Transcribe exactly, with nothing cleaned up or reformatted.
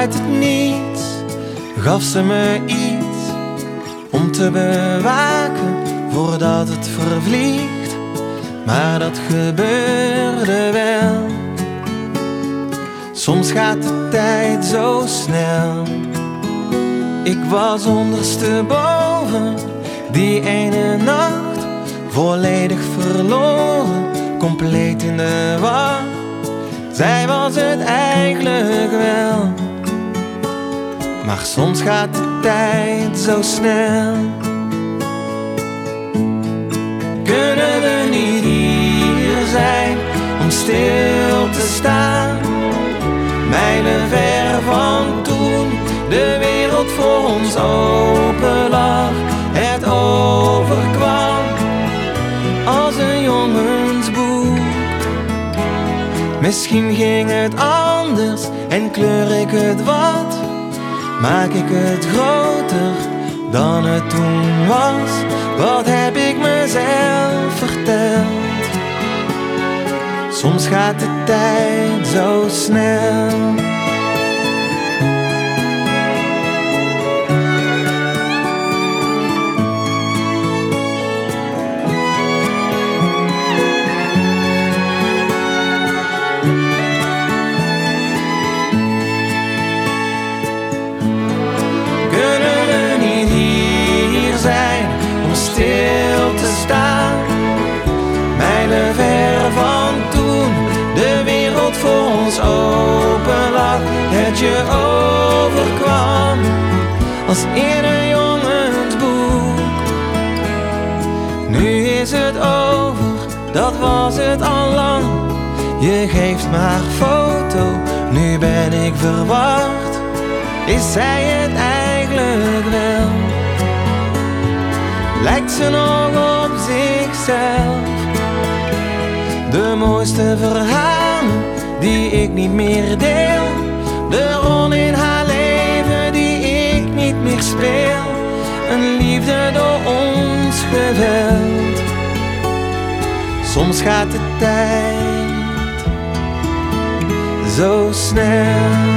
uit het niets gaf ze me iets om te bewaken voordat het vervliegt, maar dat gebeurde wel. Soms gaat de tijd zo snel. Ik was ondersteboven die ene nacht, volledig verloren, compleet in de war. Zij was het eigenlijk wel, maar soms gaat de tijd zo snel. Kunnen we niet hier zijn om stil te staan? Mijlen ver van toen de wereld voor ons open lag. Het overkwam als een jongensboek. Misschien ging het anders en kleur ik het wat, maak ik het groter dan het toen was. Wat heb ik mezelf verteld? Soms gaat de tijd zo snel. Stil te staan, mijlen ver van toen de wereld voor ons open lag. Het je overkwam als in een jongensboek. Nu is het over, dat was het al lang. Je geeft maar foto, nu ben ik verward. Is zij het eigenlijk wel? Lijkt ze nog op zichzelf? De mooiste verhalen die ik niet meer deel, de rol in haar leven die ik niet meer speel. Een liefde door ons geweld. Soms gaat de tijd zo snel.